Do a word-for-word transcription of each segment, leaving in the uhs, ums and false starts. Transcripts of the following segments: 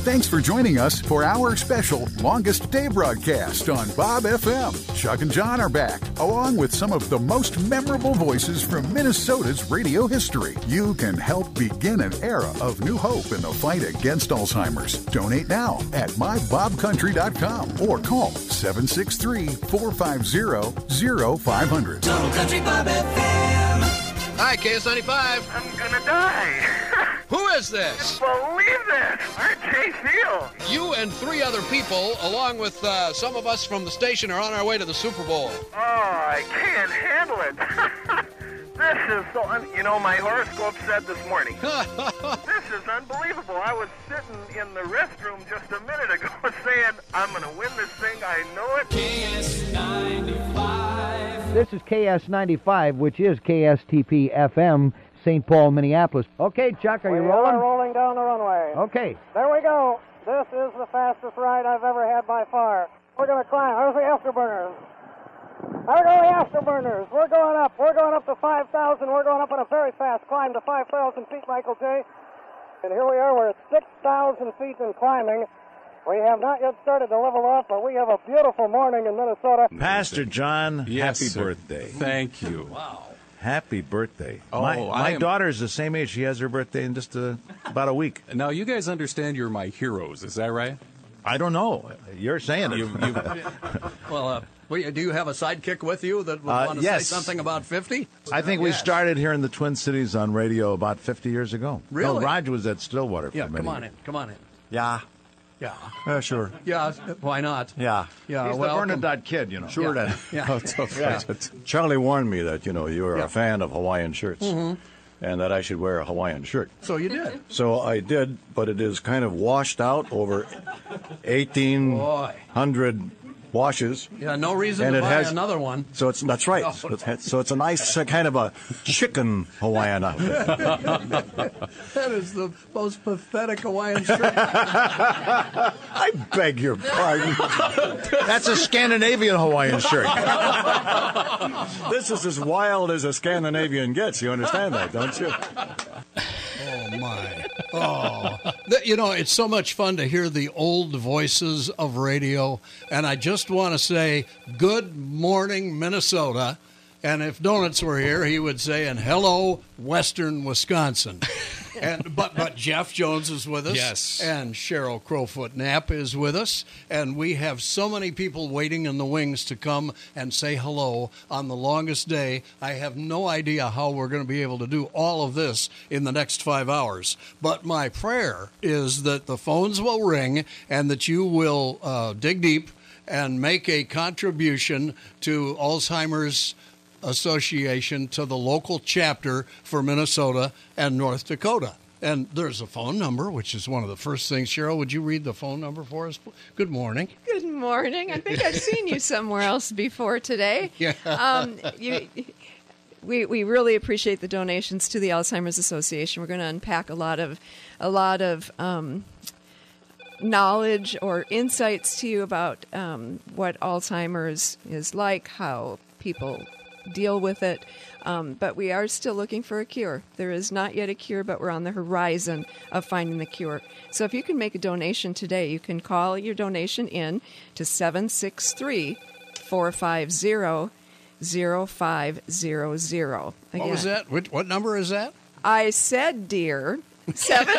Thanks for joining us for our special Longest Day broadcast on Bob F M. Chuck and John are back, along with some of the most memorable voices from Minnesota's radio history. You can help begin an era of new hope in the fight against Alzheimer's. Donate now at my bob country dot com or call seven six three, four five zero, zero five zero zero. Total Country Bob F M. Hi, K S ninety-five. I'm gonna die. Who is this? Believe this, R J Field. You and three other people, along with uh, some of us from the station, are on our way to the Super Bowl. Oh, I can't handle it. This is so, un- you know, my horoscope said this morning. This is unbelievable. I was sitting in the restroom just a minute ago saying, I'm going to win this thing. I know it. K S ninety-five. This is K S ninety-five, which is K S T P F M, Saint Paul, Minneapolis. Okay, Chuck, are you we rolling? are rolling down the runway. Okay. There we go. This is the fastest ride I've ever had by far. We're going to climb. There's the afterburners. There go the afterburners. We're going up. We're going up to five thousand. We're going up on a very fast climb to five thousand feet, Michael J. And here we are. We're at six thousand feet and climbing. We have not yet started to level off, but we have a beautiful morning in Minnesota. Pastor John, Yes, happy sir. birthday. Thank you. Wow. Happy birthday. Oh, my I my am- daughter is the same age. She has her birthday in just uh about a week. Now, you guys understand you're my heroes, is that right? I don't know. You're saying it. You, you, Well, uh, well, do you have a sidekick with you that would Uh, want to yes. say something about fifty? I think we Yes. started here in the Twin Cities on radio about fifty years ago. Really? No, Roger was at Stillwater for Yeah, many come on years. in. Come on in. Yeah, Yeah. uh, sure. Yeah, why not? Yeah. Yeah, He's the welcome. Bernadette kid, you know. Sure, Yeah. then. Yeah. Oh, it's okay. Charlie warned me that, you know, you were Yeah. a fan of Hawaiian shirts Mm-hmm. and that I should wear a Hawaiian shirt. So you did. So I did, but it is kind of washed out over eighteen hundred washes. Yeah, no reason And to it buy has- another one. So it's that's right. So it's, so it's a nice uh, kind of a chicken Hawaiian outfit. That is the most pathetic Hawaiian shirt. I beg your pardon. That's a Scandinavian Hawaiian shirt. This is as wild as a Scandinavian gets. You understand that, don't you? Oh, my. Oh. Th- You know, it's so much fun to hear the old voices of radio. And I just want to say, good morning, Minnesota. And if Donuts were here, he would say, and hello, Western Wisconsin. And but but Jeff Jones is with us. Yes. And Cheryl Crowfoot Knapp is with us. And we have so many people waiting in the wings to come and say hello on the longest day. I have no idea how we're going to be able to do all of this in the next five hours. But my prayer is that the phones will ring and that you will uh, dig deep and make a contribution to Alzheimer's Association, to the local chapter for Minnesota and North Dakota. And there's a phone number, which is one of the first things. Cheryl, would you read the phone number for us? Good morning. Good morning. I think I've seen you somewhere else before today. Yeah. Um, you, we we really appreciate the donations to the Alzheimer's Association. We're going to unpack a lot of a lot of um, knowledge or insights to you about um, what Alzheimer's is like, how people deal with it. Um, but we are still looking for a cure. There is not yet a cure, but we're on the horizon of finding the cure. So if you can make a donation today, you can call your donation in to seven six three, four five zero, zero five zero zero. What was that? Which, what number is that? I said, dear. Seven.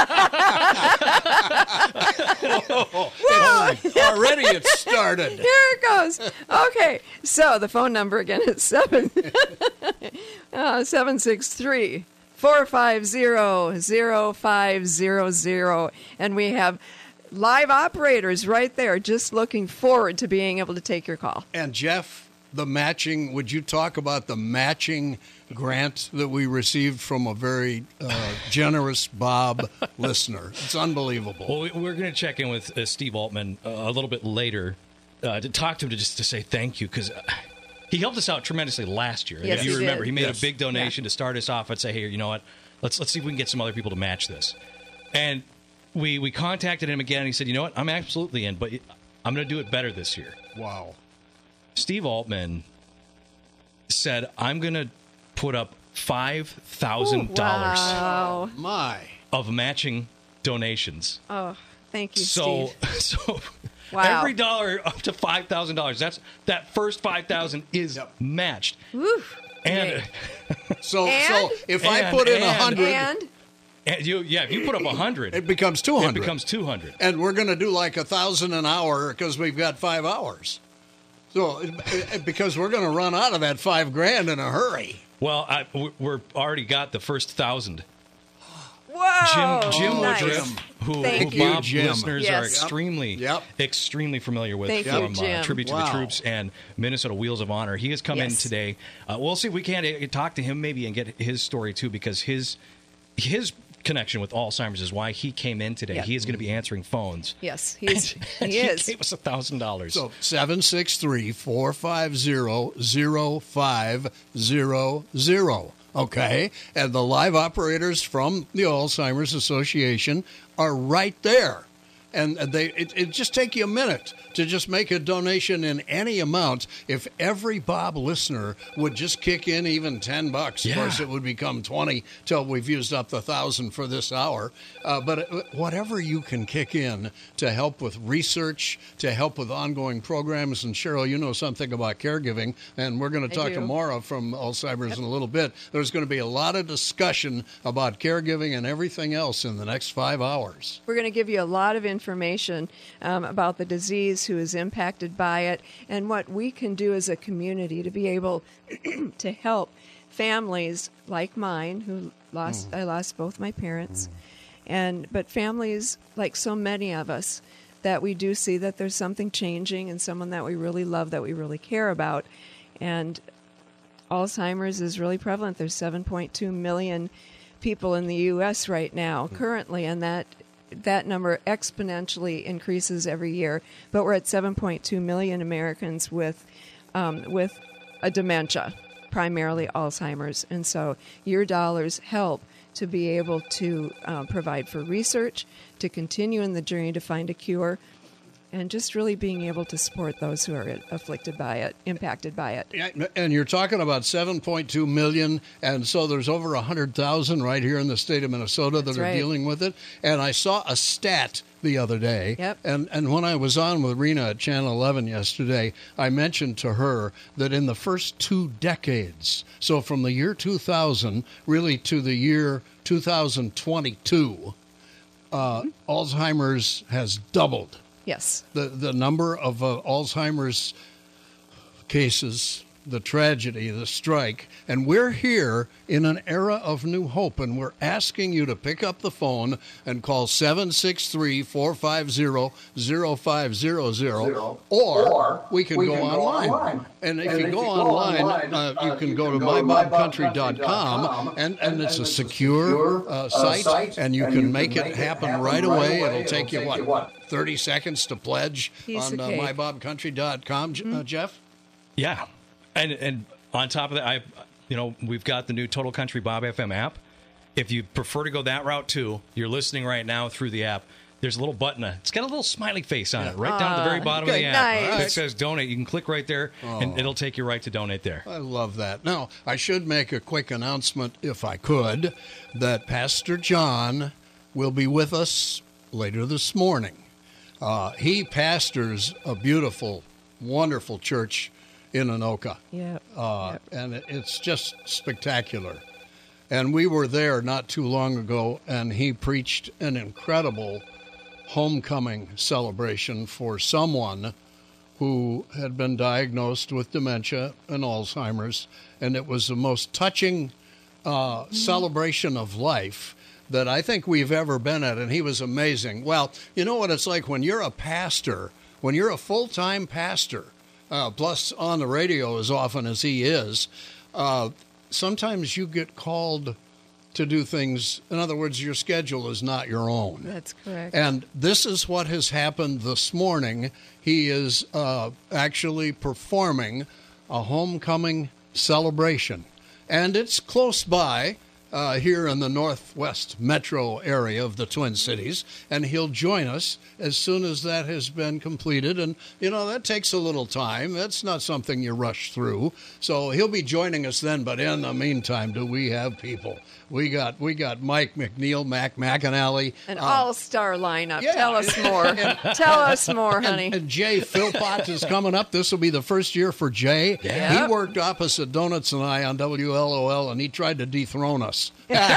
Whoa. Already it started. Here it goes. Okay, so the phone number again is seven uh, seven six three four five zero zero five zero zero, and we have live operators right there, just looking forward to being able to take your call. And Jeff, the matching. Would you talk about the matching grant that we received from a very uh, generous Bob listener? It's unbelievable. Well, we- we're going to check in with uh, Steve Altman uh, a little bit later uh, to talk to him to just to say thank you, because uh, he helped us out tremendously last year. Yes, if you he remember, did. he made Yes. a big donation to start us off and say, hey, you know what? Let's let's see if we can get some other people to match this. And we we contacted him again, and he said, you know what? I'm absolutely in, but I'm going to do it better this year. Wow. Steve Altman said, I'm going to put up five thousand dollars Wow. My. of matching donations Oh. Thank you, so, Steve. So Wow. every dollar up to five thousand dollars. That's that first five thousand is matched. Woo. And so, And? so if I And- put in a and- hundred, And and you, yeah, if you put up a hundred, it becomes two it hundred. becomes two hundred. And we're going to do like a thousand an hour because we've got five hours. So it- it- because we're going to run out of that five grand in a hurry. Well, I, we- we're already got the first thousand. whoa, Jim, Jim nice. Woodruff, who, Thank who you. Bob Jim. listeners Yes. are Yep. extremely, Yep. extremely familiar with Thank you, from uh, Jim. Tribute to Wow. the Troops and Minnesota Wheels of Honor. He has come in Yes. today. Uh, we'll see if we can't uh, talk to him maybe and get his story too, because his his connection with Alzheimer's is why he came in today. Yep. He is going to be answering phones. Yes, he's, And he is. gave us a thousand dollars. So seven six three, four five zero, zero five zero zero. Okay? And the live operators from the Alzheimer's Association are right there. And they it, it just take you a minute to just make a donation in any amount. If every Bob listener would just kick in even ten bucks, Yeah. of course it would become twenty till we've used up the thousand for this hour. Uh, but uh, whatever you can kick in to help with research, to help with ongoing programs. And Cheryl, you know something about caregiving, and we're going to I talk do. to Maura from Alzheimer's in a little bit. There's going to be a lot of discussion about caregiving and everything else in the next five hours. We're going to give you a lot of information um, about the disease, who is impacted by it, and what we can do as a community to be able to help families like mine, who lost I lost both my parents, and but families like so many of us that we do see that there's something changing and someone that we really love, that we really care about, and Alzheimer's is really prevalent. There's seven point two million people in the U S right now currently, and that that number exponentially increases every year. But we're at seven point two million Americans with um, with a dementia, primarily Alzheimer's, and so your dollars help to be able to uh, provide for research, to continue in the journey to find a cure, and just really being able to support those who are afflicted by it, impacted by it. Yeah, and you're talking about seven point two million, and so there's over one hundred thousand right here in the state of Minnesota That's that are right. dealing with it. And I saw a stat the other day, Yep. and, and when I was on with Rena at Channel eleven yesterday, I mentioned to her that in the first two decades, so from the year two thousand really to the year two thousand twenty-two, uh, Alzheimer's has doubled. Yes. The the number of uh, Alzheimer's cases, the tragedy, the strike, and we're here in an era of new hope, and we're asking you to pick up the phone and call seven six three, four five zero, zero five zero zero, or we can, go, online. And if you go online, uh, you can go to my bob country dot com, and, and it's a secure uh, site, and you can make it happen right away. It'll take you, what, thirty seconds to pledge Piece on of uh, cake. my bob country dot com, uh, Jeff? Yeah, and and on top of that, I, you know, we've got the new Total Country Bob F M app. If you prefer to go that route too, you're listening right now through the app. There's a little button. uh, It's got a little smiley face on it, right down at the very Ah, bottom okay, of the app. nice. It says donate. You can click right there, and it'll take you right to donate there. I love that. Now, I should make a quick announcement, if I could, that Pastor John will be with us later this morning. Uh, he pastors a beautiful, wonderful church in Anoka. Yep. Uh, Yep. And it- it's just spectacular. And we were there not too long ago, and he preached an incredible homecoming celebration for someone who had been diagnosed with dementia and Alzheimer's. And it was the most touching uh, celebration of life that I think we've ever been at, and he was amazing. Well, you know what it's like when you're a pastor, when you're a full-time pastor, uh, plus on the radio as often as he is, uh, sometimes you get called to do things. In other words, your schedule is not your own. That's correct. And this is what has happened this morning. He is uh, actually performing a homecoming celebration. And it's close by. uh, here in the Northwest metro area of the Twin Cities, and he'll join us as soon as that has been completed. And, you know, that takes a little time. That's not something you rush through. So he'll be joining us then. But in the meantime, do we have people? We got we got Mike McNeil, Mac McAnally. An uh, all-star lineup. yeah. Tell us more. Tell us more, honey. And, and Jay Philpott is coming up. This will be the first year for Jay. Yeah. He worked opposite Donuts and I on W L O L, and he tried to dethrone us.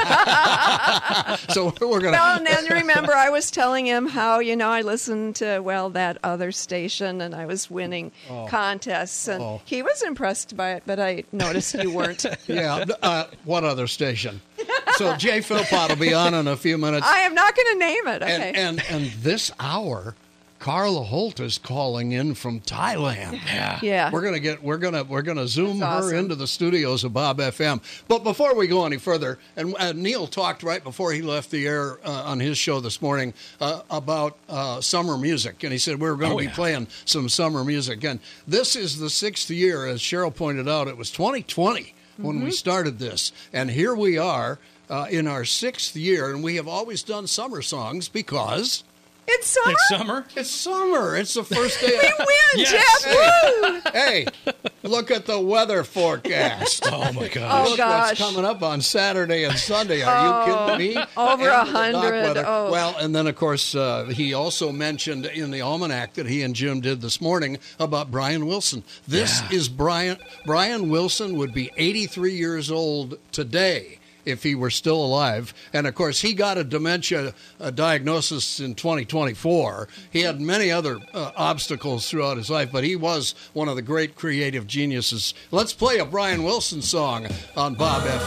So we're going to... Well, and then remember, I was telling him how, you know, I listened to, well, that other station, and I was winning Oh. contests, and Oh. he was impressed by it, but I noticed you weren't. Yeah. Uh, what other station? So Jay Philpott will be on in a few minutes. I am not going to name it. Okay. And, and and this hour, Carla Holt is calling in from Thailand. Yeah. Yeah. We're gonna get we're gonna we're gonna zoom That's her awesome. into the studios of Bob F M. But before we go any further, and uh, Neil talked right before he left the air uh, on his show this morning uh, about uh, summer music, and he said we were going to Oh, be yeah. playing some summer music. And this is the sixth year, as Cheryl pointed out. It was twenty twenty when Mm-hmm. we started this, and here we are. Uh, in our sixth year, and we have always done summer songs because It's summer. It's summer. it's summer. It's the first day. We win, Yes. Jeff. Woo! Hey, look at the weather forecast. Oh my God. Oh, Look gosh. what's coming up on Saturday and Sunday. Are you kidding me? over And a the dock hundred. weather. Oh. Well, and then, of course, uh, he also mentioned in the almanac that he and Jim did this morning about Brian Wilson. This Yeah. is Brian. Brian Wilson would be eighty-three years old today if he were still alive. And, of course, he got a dementia uh, diagnosis in twenty twenty-four. He had many other uh, obstacles throughout his life, but he was one of the great creative geniuses. Let's play a Brian Wilson song on Bob F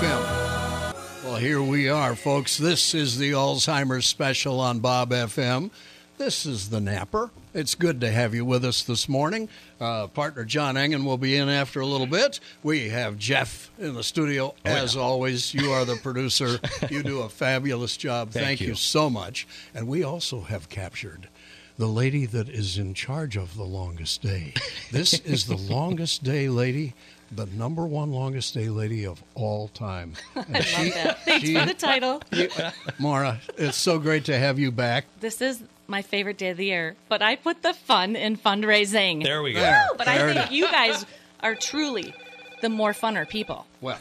M. Well, here we are, folks. This is the Alzheimer's special on Bob F M. This is the Napper. It's good to have you with us this morning. Uh, partner John Engen will be in after a little bit. We have Jeff in the studio. Oh, As yeah. always, you are the producer. You do a fabulous job. Thank Thank you. you. so much. And we also have captured the lady that is in charge of the longest day. This is the longest day lady, the number one longest day lady of all time. And I love that. Thanks she- for the title. Maura, it's so great to have you back. This is my favorite day of the year, but I put the fun in fundraising. There we go. There. Woo! But There I it think is. you guys are truly the more funner people. Well,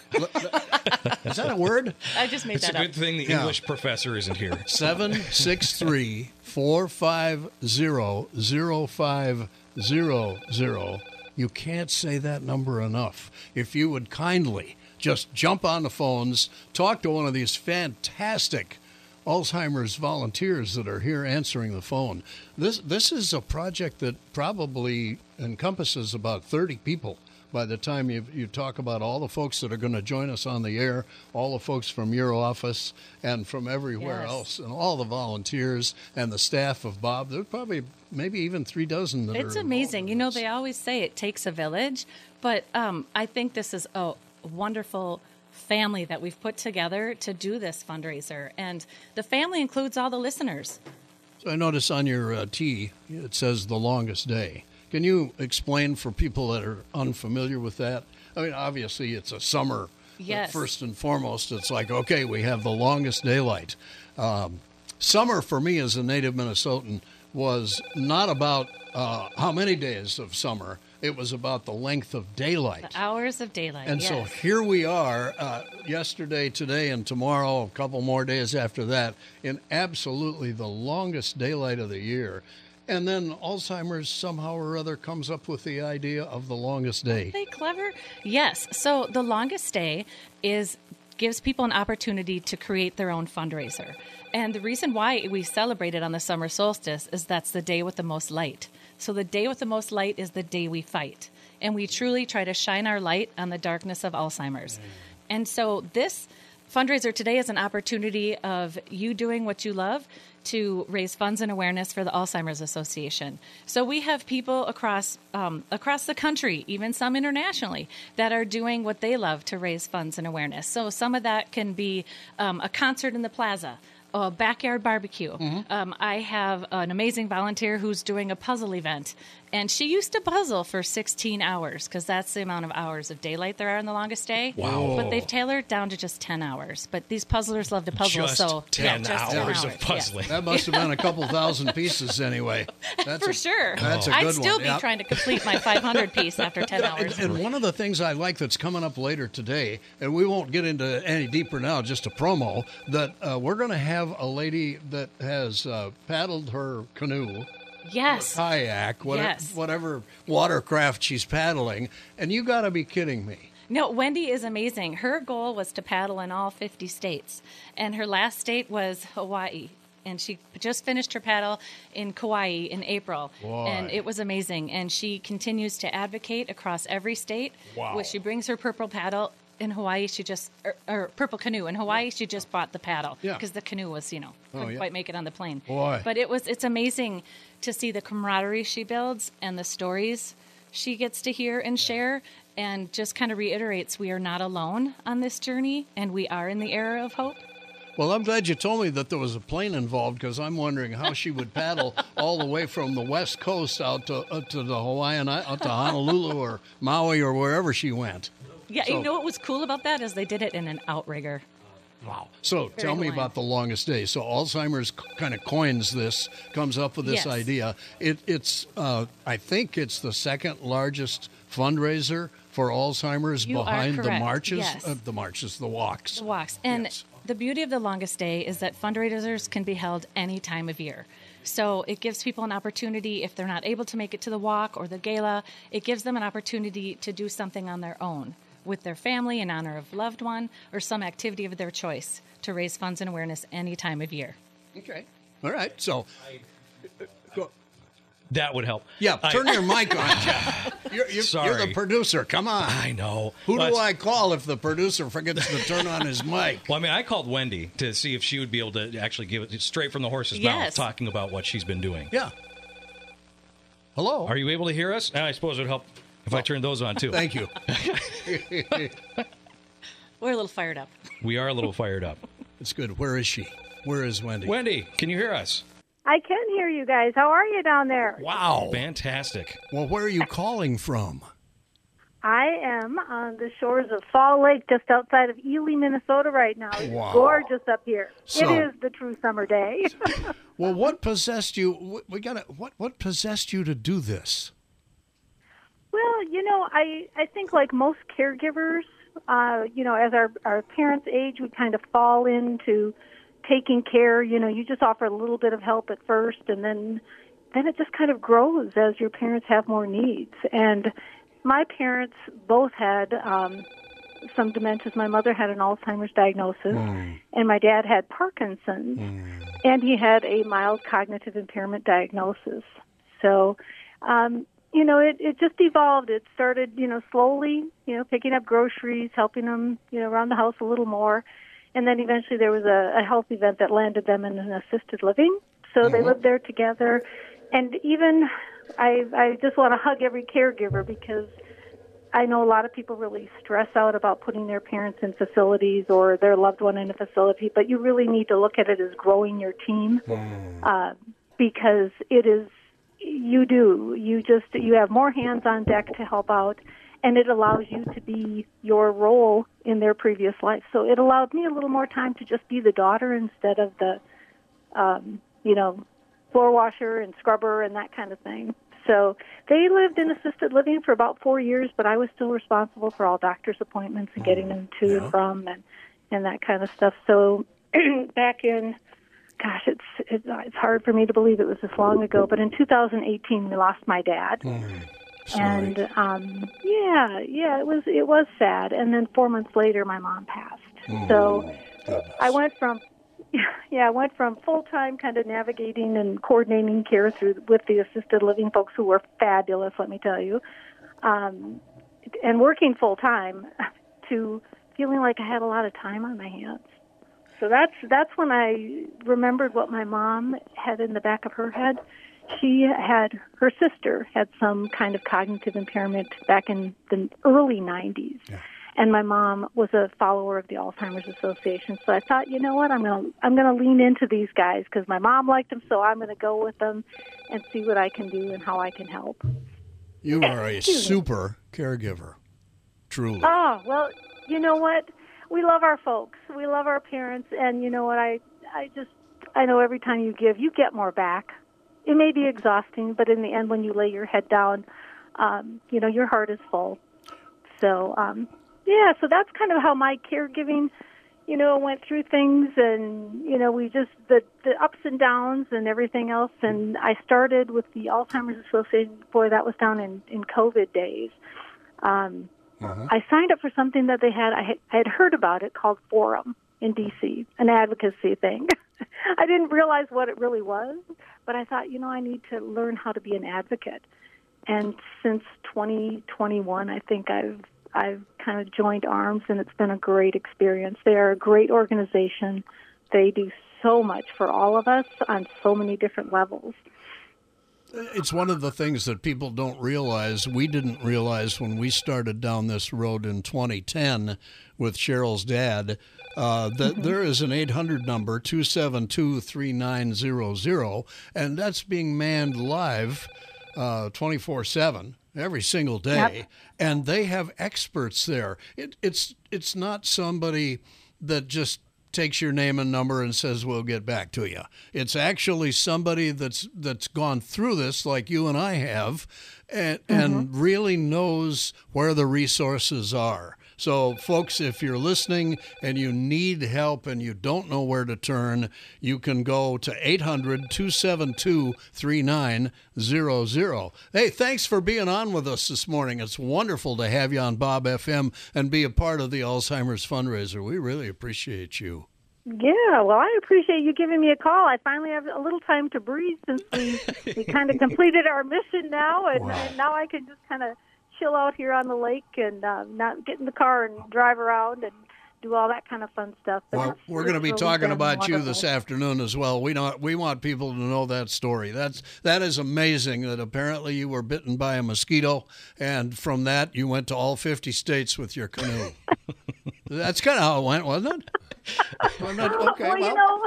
is that a word? I just made It's a that up. good thing the Yeah. English professor isn't here. Seven six three four five zero zero five zero zero. You can't say that number enough. If you would kindly just jump on the phones, talk to one of these fantastic Alzheimer's volunteers that are here answering the phone. This this is a project that probably encompasses about thirty people by the time you you talk about all the folks that are going to join us on the air, all the folks from your office and from everywhere Yes. else, and all the volunteers and the staff of Bob. There's probably maybe even three dozen that It's are amazing. involved You in know, this. they always say it takes a village, but um, I think this is a wonderful family that we've put together to do this fundraiser. And the family includes all the listeners. So I notice on your uh, tee it says the longest day. Can you explain for people that are unfamiliar with that? I mean, obviously it's a summer. but Yes. First and foremost, it's like, okay, we have the longest daylight. Um, summer for me as a native Minnesotan was not about uh, how many days of summer. It was about the length of daylight. The hours of daylight. And yes. so here we are, uh, yesterday, today, and tomorrow, a couple more days after that, in absolutely the longest daylight of the year. And then Alzheimer's somehow or other comes up with the idea of the longest day. Aren't they clever? Yes. So the longest day is gives people an opportunity to create their own fundraiser. And the reason why we celebrate it on the summer solstice is that's the day with the most light. So the day with the most light is the day we fight. And we truly try to shine our light on the darkness of Alzheimer's. And so this fundraiser today is an opportunity of you doing what you love to raise funds and awareness for the Alzheimer's Association. So we have people across um, across the country, even some internationally, that are doing what they love to raise funds and awareness. So some of that can be um, a concert in the plaza, a backyard barbecue. Mm-hmm. Um, I have an amazing volunteer who's doing a puzzle event. And she used to puzzle for sixteen hours because that's the amount of hours of daylight there are in the longest day. Wow. But they've tailored down to just ten hours. But these puzzlers love to puzzle. Just so ten yeah, just hours ten of hours. puzzling. That must have been a couple thousand pieces anyway. That's For a, sure. That's a I'd good still one. be Yep. trying to complete my five hundred piece after ten Yeah, hours. And, and one of the things I like that's coming up later today, and we won't get into any deeper now, just a promo, that uh, we're going to have a lady that has uh, paddled her canoe, Yes. kayak, whatever, Yes. whatever watercraft she's paddling, and you got to be kidding me. No, Wendy is amazing. Her goal was to paddle in all fifty states, and her last state was Hawaii. And she just finished her paddle in Kauai in April. Boy. And it was amazing. And she continues to advocate across every state. Wow. When she brings her purple paddle in Hawaii, she just, or, or purple canoe in Hawaii, she just bought the paddle. Yeah. Because the canoe was, you know, Oh, couldn't yeah. quite make it on the plane. Boy. But it was, it's amazing to see the camaraderie she builds and the stories she gets to hear and share, and just kind of reiterates we are not alone on this journey, and we are in the era of hope. Well, I'm glad you told me that there was a plane involved, because I'm wondering how she would paddle all the way from the West Coast out to uh, to the Hawaiian, out to Honolulu or Maui or wherever she went. Yeah, So- you know what was cool about that is they did it in an outrigger. Wow. So Very tell me Hawaiian. about the longest day. So Alzheimer's kind of coins this, comes up with this Yes. idea. It, it's, uh, I think it's the second largest fundraiser for Alzheimer's You are behind the correct. marches, Yes. uh, the marches, the walks. The walks. And Yes. the beauty of the longest day is that fundraisers can be held any time of year. So it gives people an opportunity, if they're not able to make it to the walk or the gala, it gives them an opportunity to do something on their own with their family in honor of a loved one or some activity of their choice to raise funds and awareness any time of year. Okay. All right. So, go. That would help. Yeah, I- turn your mic on, Jeff. You're, you're, you're Sorry. the producer. Come on. I know. Who Well, do it's- I call if the producer forgets to turn on his mic? Well, I mean, I called Wendy to see if she would be able to actually give it straight from the horse's mouth, Yes. talking about what she's been doing. Yeah. Hello. Are you able to hear us? I suppose it would help if I turned those on, too. Thank you. We're a little fired up. We are a little fired up. It's good. Where is she? Where is Wendy? Wendy, can you hear us? I can hear you guys. How are you down there? Wow. Fantastic. Well, where are you calling from? I am on the shores of Fall Lake, just outside of Ely, Minnesota right now. It's Wow. gorgeous up here. So- it is the true summer day. Well, what possessed you? We got to. What what possessed you to do this? Well, you know, I, I think like most caregivers, uh, you know, as our, our parents age, we kind of fall into taking care. You know, you just offer a little bit of help at first, and then then it just kind of grows as your parents have more needs. And my parents both had um, some dementias. My mother had an Alzheimer's diagnosis, and my dad had Parkinson's, and he had a mild cognitive impairment diagnosis. So, um, you know, it, it just evolved. It started, you know, slowly, you know, picking up groceries, helping them, you know, around the house a little more. And then eventually there was a, a health event that landed them in an assisted living. So they lived there together. And even I, I just want to hug every caregiver, because I know a lot of people really stress out about putting their parents in facilities or their loved one in a facility, but you really need to look at it as growing your team, uh, because it is, you do, you just, you have more hands on deck to help out, and it allows you to be your role in their previous life. So it allowed me a little more time to just be the daughter instead of the, um, you know, floor washer and scrubber and that kind of thing. So they lived in assisted living for about four years, but I was still responsible for all doctor's appointments and getting them to and from and, and that kind of stuff. So back in, gosh, it's, it's it's hard for me to believe it was this long ago, but in two thousand eighteen we lost my dad. And um, yeah, yeah, it was it was sad. And then four months later, my mom passed. So I went from yeah, I went from full time kind of navigating and coordinating care through with the assisted living folks, who were fabulous, let me tell you, um, and working full time, to feeling like I had a lot of time on my hands. So that's that's when I remembered what my mom had in the back of her head. She had, her sister had some kind of cognitive impairment back in the early nineties. Yeah. And my mom was a follower of the Alzheimer's Association, so I thought, you know what, I'm gonna I'm gonna lean into these guys because my mom liked them, so I'm gonna go with them and see what I can do and how I can help. You are a super caregiver, truly. Oh, well, you know what? We love our folks. We love our parents, and you know what? I I just I know every time you give, you get more back. It may be exhausting, but in the end, when you lay your head down, um, you know, your heart is full. So, um, yeah, so that's kind of how my caregiving, you know, went through things, and, you know, we just, the, the ups and downs and everything else, and I started with the Alzheimer's Association, boy, that was down in, in COVID days. Um, uh-huh. I signed up for something that they had, I had, I had heard about it called Forum in D C, an advocacy thing. I didn't realize what it really was, but I thought, you know, I need to learn how to be an advocate. And since twenty twenty-one, I think I've I've kind of joined arms, and it's been a great experience. They are a great organization. They do so much for all of us on so many different levels. It's one of the things that people don't realize. We didn't realize when we started down this road in twenty ten with Cheryl's dad uh, that mm-hmm. there is an eight hundred number, two seven two, three nine zero zero, and that's being manned live uh, twenty-four seven. Every single day, yep. And they have experts there. It, it's it's not somebody that just takes your name and number and says we'll get back to you. It's actually somebody that's that's gone through this like you and I have, and mm-hmm. and really knows where the resources are. So, folks, if you're listening and you need help and you don't know where to turn, you can go to eight hundred, two seven two, three nine zero zero. Hey, thanks for being on with us this morning. It's wonderful to have you on Bob F M and be a part of the Alzheimer's fundraiser. We really appreciate you. Yeah, well, I appreciate you giving me a call. I finally have a little time to breathe since we, we kind of completed our mission now, and, wow. and now I can just kind of chill out here on the lake and uh, not get in the car and drive around and do all that kind of fun stuff. But well, we're going to be really talking about wonderful. you this afternoon as well. We don't, we want people to know that story. That's that is amazing that apparently you were bitten by a mosquito, and from that you went to all fifty states with your canoe. That's kind of how it went, wasn't it? I'm not, okay, well, well, you know.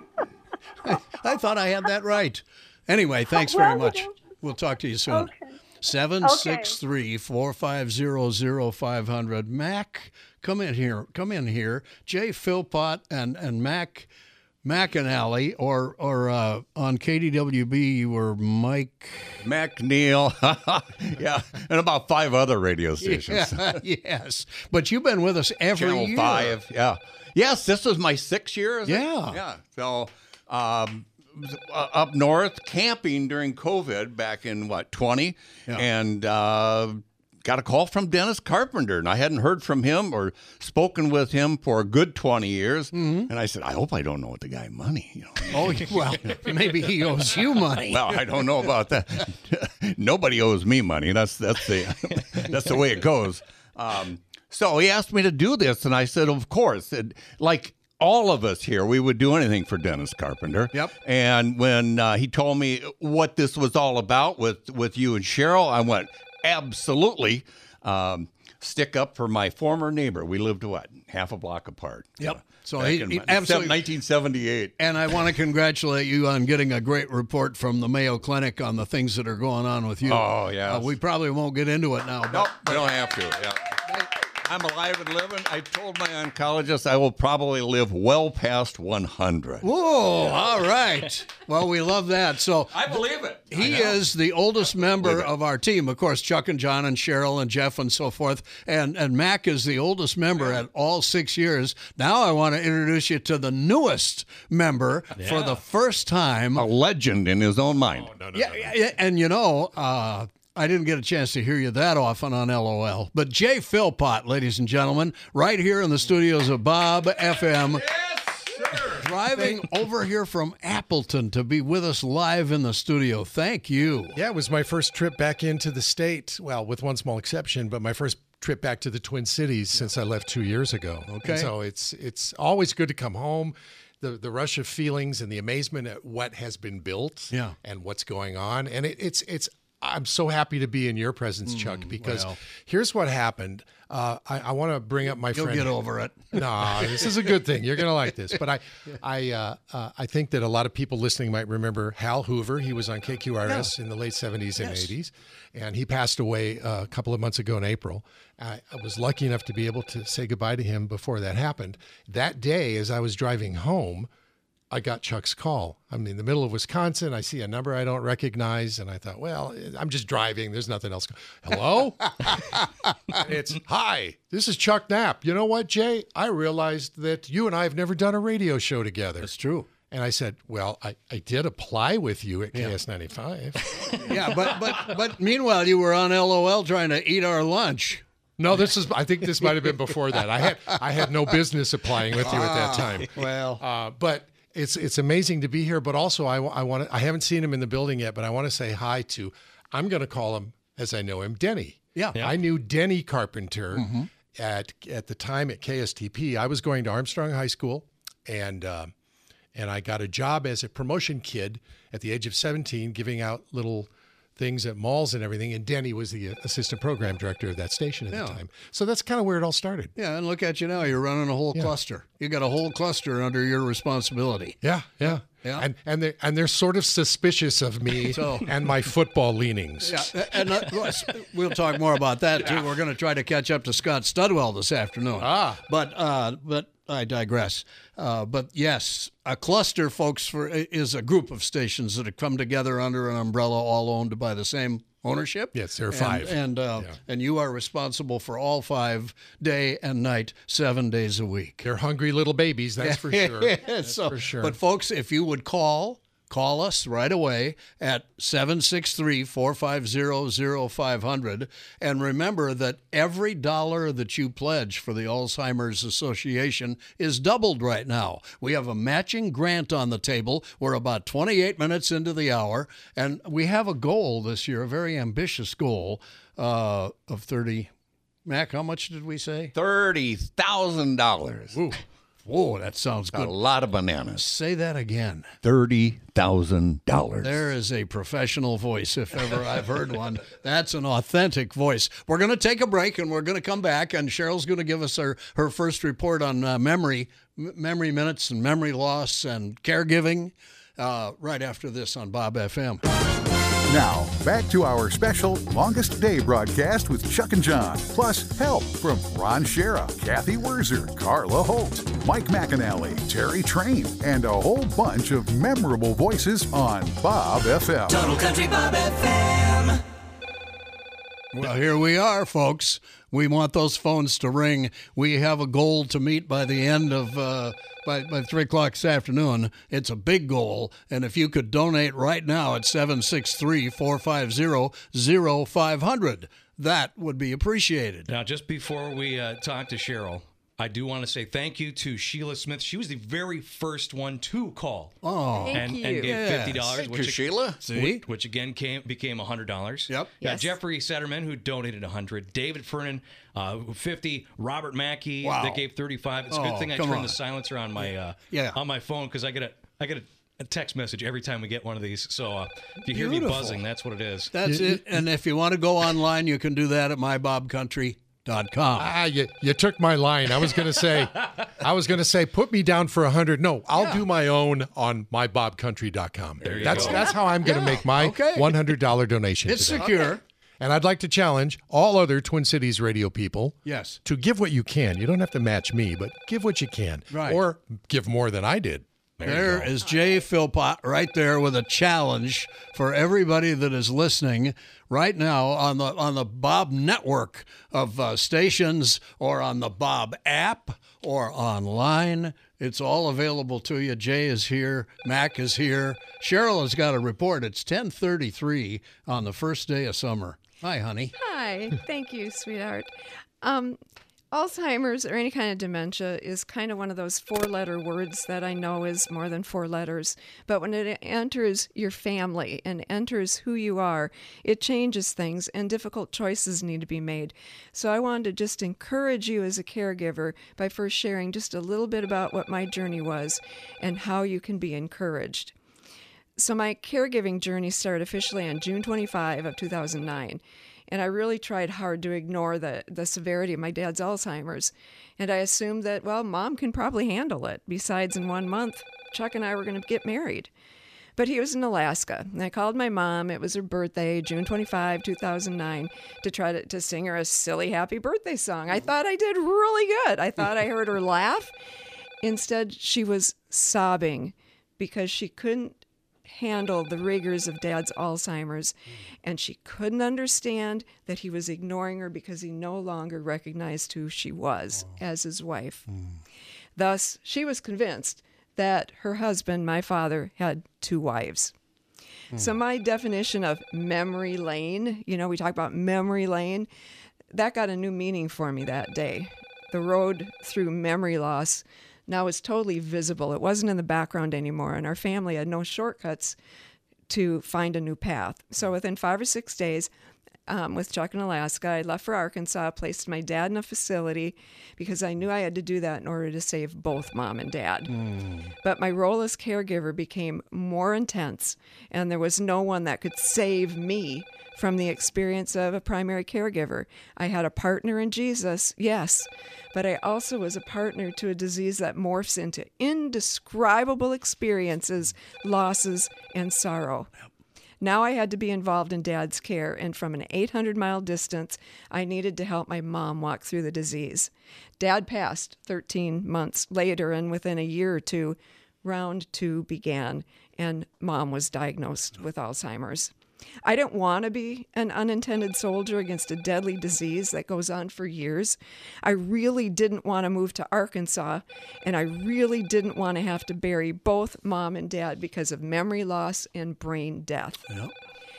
I, I thought I had that right. Anyway, thanks well, very much. We'll talk to you soon. Okay. seven six three, four five zero, zero five zero zero. Mac, come in here. Come in here. Jay Philpott and, and Mac McAnally, or or uh, on K D W B, you were Mike McNeil. Yeah, and about five other radio stations. Yeah, yes, but you've been with us every Channel year. five, yeah. Yes, this was my sixth year, is yeah. it? Yeah. So um, up north, camping during COVID back in, what, twenty? Yeah. And uh, got a call from Dennis Carpenter, and I hadn't heard from him or spoken with him for a good twenty years. Mm-hmm. And I said, I hope I don't owe the guy money. You know? Oh, well, maybe he owes you money. Well, I don't know about that. Nobody owes me money. That's that's the that's the way it goes. Um, so he asked me to do this, and I said, of course. And like all of us here, we would do anything for Dennis Carpenter. Yep. And when uh, he told me what this was all about with, with you and Cheryl, I went, absolutely. Um, stick up for my former neighbor. We lived, what, half a block apart. Yep. Uh, so he, he absolutely nineteen seventy-eight. And I want to congratulate you on getting a great report from the Mayo Clinic on the things that are going on with you. Oh, yeah. Uh, we probably won't get into it now. But, nope, we don't have to. Yeah. I'm alive and living. I told my oncologist I will probably live well past one hundred. Whoa, all right. Well, we love that. So I believe it. He is the oldest member of our team. Of course, Chuck and John and Cheryl and Jeff and so forth. And and Mac is the oldest member at all six years. Now I want to introduce you to the newest member yeah. for the first time. A legend in his own mind. Oh, no, no, yeah, no, no. yeah, and you know, uh, I didn't get a chance to hear you that often on L O L. But Jay Philpott, ladies and gentlemen, right here in the studios of Bob F M. Yes, sir. Driving over here from Appleton to be with us live in the studio. Thank you. Yeah, it was my first trip back into the state. Well, with one small exception, but my first trip back to the Twin Cities since I left two years ago. Okay. And so it's it's always good to come home. The the rush of feelings and the amazement at what has been built yeah. and what's going on. And it, it's it's I'm so happy to be in your presence, Chuck, because well. here's what happened. Uh, I, I want to bring up my You'll friend. get over it. No, this is a good thing. You're going to like this. But I, I, uh, uh, I think that a lot of people listening might remember Hal Hoover. He was on K Q R S Yeah. in the late seventies and Yes. eighties, and he passed away uh, a couple of months ago in April. I, I was lucky enough to be able to say goodbye to him before that happened. That day, as I was driving home, I got Chuck's call. I'm in the middle of Wisconsin. I see a number I don't recognize, and I thought, well, I'm just driving. There's nothing else. Hello? It's, hi, this is Chuck Knapp. You know what, Jay? I realized that you and I have never done a radio show together. That's true. And I said, well, I, I did apply with you at K S ninety-five. Yeah, but, but, but meanwhile, you were on L O L trying to eat our lunch. No, this is. I think this might have been before that. I had I had no business applying with you at that time. Well, uh, but it's it's amazing to be here. But also, I, I want to, I haven't seen him in the building yet, but I want to say hi to. I'm going to call him as I know him, Denny. Yeah, I knew Denny Carpenter Mm-hmm. at at the time at K S T P. I was going to Armstrong High School, and uh, and I got a job as a promotion kid at the age of seventeen, giving out little things at malls and everything. And Denny was the assistant program director of that station at Yeah. the time. So that's kind of where it all started. Yeah, and look at you now. You're running a whole Yeah. cluster. You got a whole cluster under your responsibility. Yeah, yeah. Yeah. And and they and they're sort of suspicious of me So- and my football leanings. Yeah, and uh, we'll talk more about that too. We're going to try to catch up to Scott Studwell this afternoon. Ah. but uh, but I digress. Uh, but yes, a cluster, folks, for is a group of stations that have come together under an umbrella, all owned by the same ownership. Yes, there are And- five. and uh, Yeah. and you are responsible for all five, day and night, seven days a week. They're hungry little babies, that's for sure. That's so, for sure. But folks, if you would call, call us right away at seven six three, four five zero, zero five zero zero. And remember that every dollar that you pledge for the Alzheimer's Association is doubled right now. We have a matching grant on the table. We're about twenty-eight minutes into the hour, and we have a goal this year, a very ambitious goal uh, of thirty. Mac, how much did we say? thirty thousand dollars. Ooh. Whoa, that sounds A good. lot of bananas. Say that again. thirty thousand dollars. There is a professional voice, if ever I've heard one. That's an authentic voice. We're going to take a break, and we're going to come back, and Cheryl's going to give us her, her first report on uh, memory, m- memory minutes and memory loss and caregiving uh, right after this on Bob F M. Now, back to our special Longest Day broadcast with Chuck and John, plus help from Ron Shera, Kathy Werzer, Carla Holt, Mike McAnally, Terry Train, and a whole bunch of memorable voices on Bob F M. Total Country Bob F M. Well, here we are, folks. We want those phones to ring. We have a goal to meet by the end of uh, by by three o'clock this afternoon. It's a big goal, and if you could donate right now at seven six three, four five zero, zero five zero zero, that would be appreciated. Now, just before we uh, talk to Cheryl, I do want to say thank you to Sheila Smith. She was the very first one to call. Oh, Thank and, you. and gave Yes. fifty dollars, Thank which, you, Sheila. See? which, which again came became one hundred dollars. Yep. Got Yes. Jeffrey Setterman, who donated one hundred dollars. David Fernan, uh, fifty dollars. Robert Mackey, Wow. that gave thirty-five dollars. It's a Oh, good thing I come turned on. the silencer on my uh, Yeah. on my phone because I get a I get a, a text message every time we get one of these. So uh, if you hear me Beautiful. buzzing, that's what it is. That's it. And if you want to go online, you can do that at my bob country dot com. Ah, you, you took my line. I was going to say, I was going to say, put me down for a hundred. No, I'll Yeah. do my own on my bob country dot com. There you That's go. that's how I'm going to Yeah. make my Okay. one hundred dollars donation. It's today. secure. And I'd like to challenge all other Twin Cities radio people Yes. to give what you can. You don't have to match me, but give what you can. Right. Or give more than I did. There is Jay Philpott right there with a challenge for everybody that is listening right now on the on the Bob network of uh, stations, or on the Bob app, or online. It's all available to you. Jay is here. Mac is here. Cheryl has got a report. It's ten thirty-three on the first day of summer. Hi, honey. Hi. Thank you, sweetheart. Um, Alzheimer's or any kind of dementia is kind of one of those four-letter words that I know is more than four letters. But when it enters your family and enters who you are, it changes things, and difficult choices need to be made. So I wanted to just encourage you as a caregiver by first sharing just a little bit about what my journey was and how you can be encouraged. So my caregiving journey started officially on June twenty-fifth of two thousand nine. And I really tried hard to ignore the, the severity of my dad's Alzheimer's. And I assumed that, well, Mom can probably handle it. Besides, in one month, Chuck and I were going to get married. But he was in Alaska. And I called my mom. It was her birthday, June twenty-fifth, two thousand nine, to try to, to sing her a silly happy birthday song. I thought I did really good. I thought I heard her laugh. Instead, she was sobbing because she couldn't handle the rigors of Dad's Alzheimer's, and she couldn't understand that he was ignoring her because he no longer recognized who she was as his wife. Thus, she was convinced that her husband, my father, had two wives. So my definition of memory lane, you know, we talk about memory lane, that got a new meaning for me that day. The road through memory loss now is totally visible. It wasn't in the background anymore, and our family had no shortcuts to find a new path. So within five or six days, um, with Chuck in Alaska, I left for Arkansas, placed my dad in a facility because I knew I had to do that in order to save both Mom and Dad. Mm. But my role as caregiver became more intense, and there was no one that could save me from the experience of a primary caregiver. I had a partner in Jesus, yes, but I also was a partner to a disease that morphs into indescribable experiences, losses, and sorrow. Now I had to be involved in Dad's care, and from an eight hundred mile distance, I needed to help my mom walk through the disease. Dad passed thirteen months later, and within a year or two, round two began, and Mom was diagnosed with Alzheimer's. I didn't want to be an unintended soldier against a deadly disease that goes on for years. I really didn't want to move to Arkansas, and I really didn't want to have to bury both Mom and Dad because of memory loss and brain death. Yep.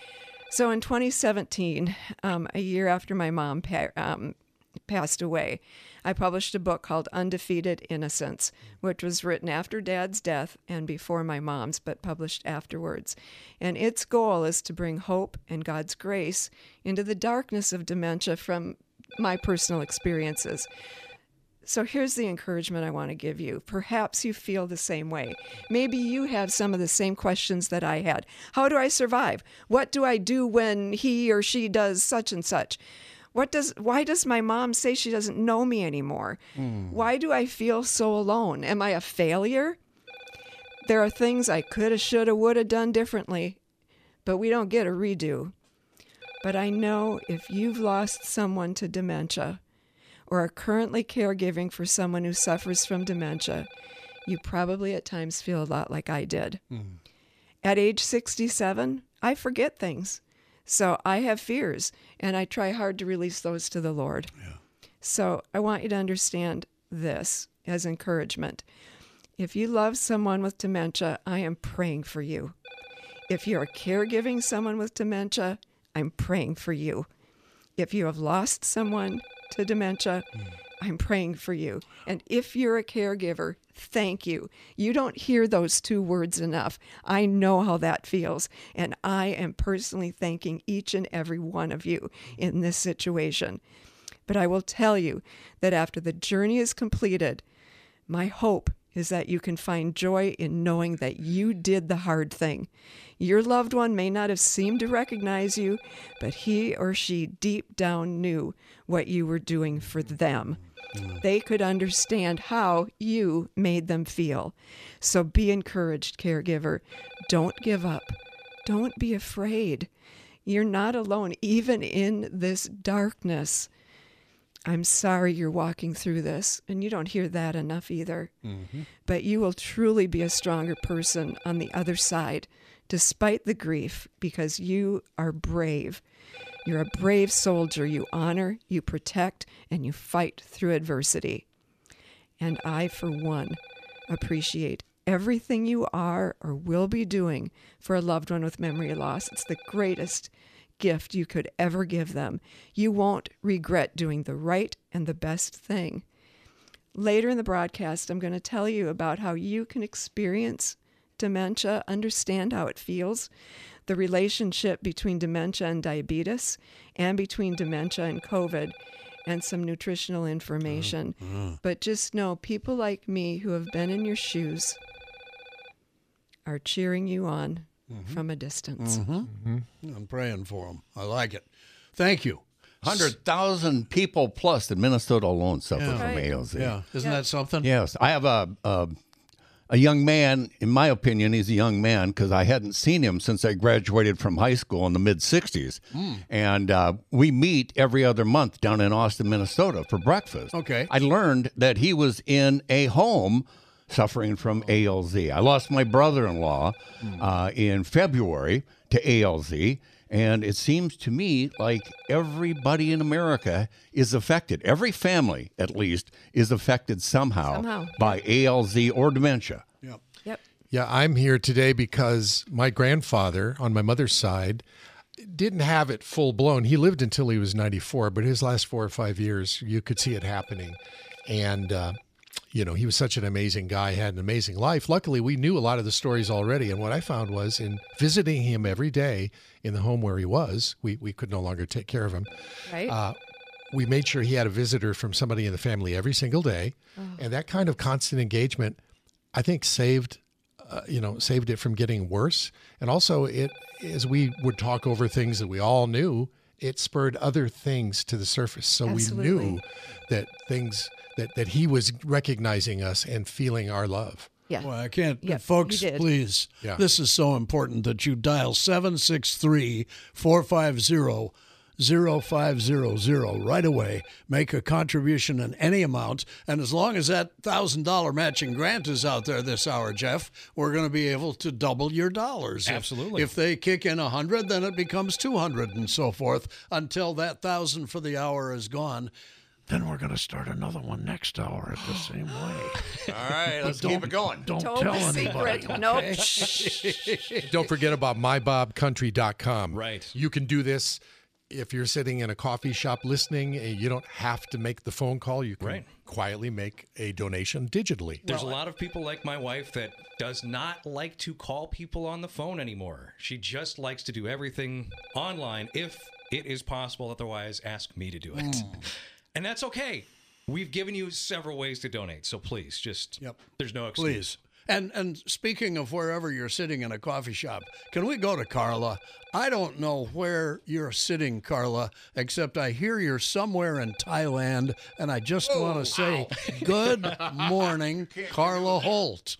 So in twenty seventeen, um, a year after my mom pa- um, passed away, I published a book called Undefeated Innocence, which was written after Dad's death and before my mom's, but published afterwards. And its goal is to bring hope and God's grace into the darkness of dementia from my personal experiences. So here's the encouragement I want to give you. Perhaps you feel the same way. Maybe you have some of the same questions that I had. How do I survive? What do I do when he or she does such and such? What does? Why does my mom say she doesn't know me anymore? Mm. Why do I feel so alone? Am I a failure? There are things I could have, should have, would have done differently, but we don't get a redo. But I know if you've lost someone to dementia or are currently caregiving for someone who suffers from dementia, you probably at times feel a lot like I did. Mm. At age sixty-seven, I forget things. So I have fears, and I try hard to release those to the Lord. Yeah. So I want you to understand this as encouragement. If you love someone with dementia, I am praying for you. If you are caregiving someone with dementia, I'm praying for you. If you have lost someone to dementia, mm. I'm praying for you. And if you're a caregiver, thank you. You don't hear those two words enough. I know how that feels, and I am personally thanking each and every one of you in this situation. But I will tell you that after the journey is completed, my hope is that you can find joy in knowing that you did the hard thing. Your loved one may not have seemed to recognize you, but he or she deep down knew what you were doing for them. They could understand how you made them feel. So be encouraged, caregiver. Don't give up. Don't be afraid. You're not alone, even in this darkness. I'm sorry you're walking through this, and you don't hear that enough either. Mm-hmm. But you will truly be a stronger person on the other side, despite the grief, because you are brave. You're a brave soldier. You honor, you protect, and you fight through adversity. And I, for one, appreciate everything you are or will be doing for a loved one with memory loss. It's the greatest gift you could ever give them. You won't regret doing the right and the best thing. Later in the broadcast, I'm going to tell you about how you can experience dementia, understand how it feels, the relationship between dementia and diabetes, and between dementia and COVID, and some nutritional information. Uh, uh. But just know, people like me who have been in your shoes are cheering you on from a distance. Mm-hmm. I'm praying for them. I like it. Thank you. one hundred thousand people plus in Minnesota alone suffer Yeah. from Right. A L Z. Yeah. Isn't that something? Yes. I have a, a, a young man, in my opinion, he's a young man because I hadn't seen him since I graduated from high school in the mid sixties. Mm. And uh, we meet every other month down in Austin, Minnesota for breakfast. Okay. I learned that he was in a home suffering from A L Z. I lost my brother-in-law uh, in February to A L Z. And it seems to me like everybody in America is affected. Every family, at least, is affected somehow, Somehow. by A L Z or dementia. Yep. Yep. Yeah, I'm here today because my grandfather on my mother's side didn't have it full blown. He lived until he was ninety-four, but his last four or five years, you could see it happening. And, uh, you know, he was such an amazing guy, had an amazing life. Luckily, we knew a lot of the stories already. And what I found was in visiting him every day in the home where he was, we, we could no longer take care of him. Right. Uh, we made sure he had a visitor from somebody in the family every single day. Oh. And that kind of constant engagement, I think, saved, uh, you know, saved it from getting worse. And also, it as we would talk over things that we all knew, it spurred other things to the surface. So Absolutely. we knew that things that, that he was recognizing us and feeling our love. Yeah. Well, I can't. Yep, Folks, you did. please. Yeah. This is so important that you dial seven six three, four five zero, zero five zero zero right away. Make a contribution in any amount. And as long as that one thousand dollars matching grant is out there this hour, Jeff, we're going to be able to double your dollars. If- Absolutely. If, they kick in one hundred, then it becomes two hundred and so forth until that one thousand for the hour is gone. Then we're going to start another one next hour the same way. All right, let's Don't- keep it going. Don't Told tell the anybody. secret. Nope. okay? Don't forget about my bob country dot com. Right. You can do this if you're sitting in a coffee shop listening. And you don't have to make the phone call. You can Right. quietly make a donation digitally. There's a lot of people like my wife that does not like to call people on the phone anymore. She just likes to do everything online if it is possible. Otherwise, ask me to do it. And that's okay. We've given you several ways to donate, so please, just Yep. there's no excuse. Please. And and speaking of wherever you're sitting in a coffee shop, can we go to Carla? I don't know where you're sitting, Carla, except I hear you're somewhere in Thailand, and I just want to say good morning, Carla Holt.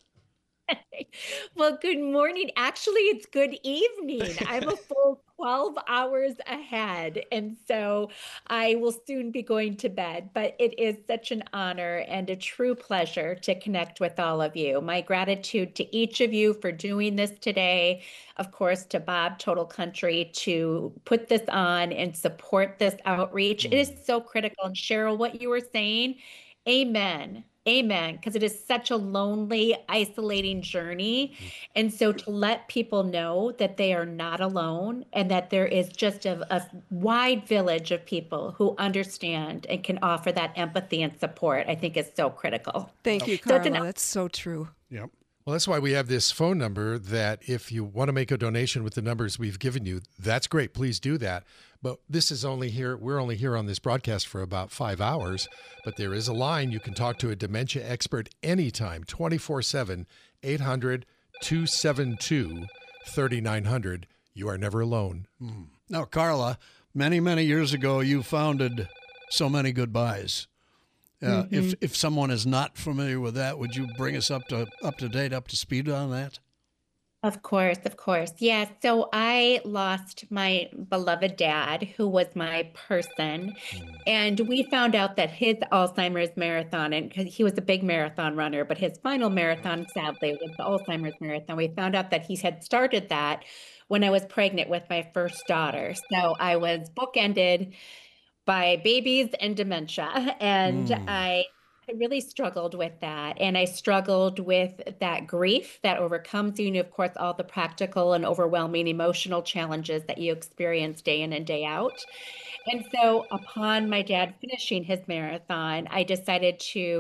Well, good morning. Actually, it's good evening. I'm a full twelve hours ahead. And so I will soon be going to bed. But it is such an honor and a true pleasure to connect with all of you. My gratitude to each of you for doing this today. Of course, to Bob Total Country to put this on and support this outreach. It is so critical. And Cheryl, what you were saying, amen. Amen. Because it is such a lonely, isolating journey. And so to let people know that they are not alone and that there is just a, a wide village of people who understand and can offer that empathy and support, I think is so critical. Thank you, So it's Carla. an- That's so true. Yep. Well, that's why we have this phone number that if you want to make a donation with the numbers we've given you, that's great. Please do that. But this is only here, we're only here on this broadcast for about five hours. But there is a line. You can talk to a dementia expert anytime, twenty-four seven, eight hundred, two seven two, three nine zero zero. You are never alone. Now, Carla, many, many years ago, you founded So Many Goodbyes. Uh, Mhm. If if someone is not familiar with that, would you bring us up to up to date, up to speed on that? Of course, of course. Yeah. So I lost my beloved dad, who was my person. And we found out that his Alzheimer's marathon, and because he was a big marathon runner, but his final marathon, sadly, was the Alzheimer's marathon. We found out that he had started that when I was pregnant with my first daughter. So I was bookended by babies and dementia. And Mm. I I really struggled with that. And I struggled with that grief that overcomes you, and of course, all the practical and overwhelming emotional challenges that you experience day in and day out. And so, upon my dad finishing his marathon, I decided to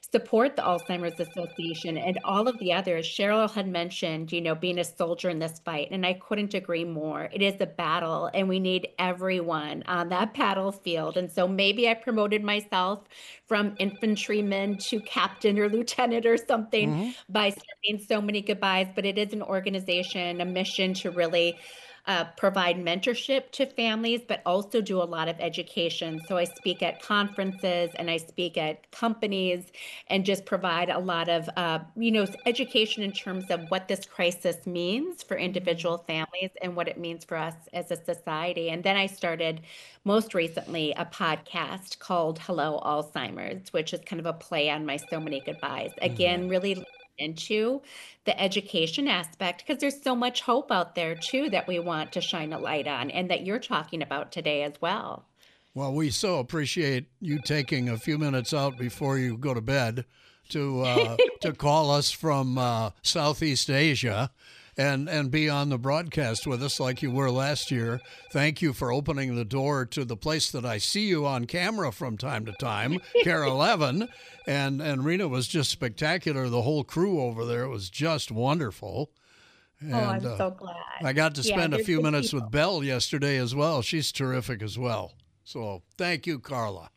support the Alzheimer's Association and all of the others. Cheryl had mentioned, you know, being a soldier in this fight, and I couldn't agree more. It is a battle, and we need everyone on that battlefield. And so maybe I promoted myself from infantryman to captain or lieutenant or something mm-hmm. by saying so many goodbyes, but it is an organization, a mission to really Uh, provide mentorship to families, but also do a lot of education. So I speak at conferences and I speak at companies and just provide a lot of, uh, you know, education in terms of what this crisis means for individual families and what it means for us as a society. And then I started most recently a podcast called Hello Alzheimer's, which is kind of a play on my so many goodbyes. Again, mm-hmm. really into the education aspect, because there's so much hope out there too that we want to shine a light on and that you're talking about today as well. Well, we so appreciate you taking a few minutes out before you go to bed to uh, to call us from uh, Southeast Asia and and be on the broadcast with us like you were last year. Thank you for opening the door to the place that I see you on camera from time to time, Care eleven. And and Rena was just spectacular. The whole crew over there was just wonderful. And, oh, I'm uh, so glad. I got to spend yeah, a few minutes people. with Belle yesterday as well. She's terrific as well. So thank you, Carla.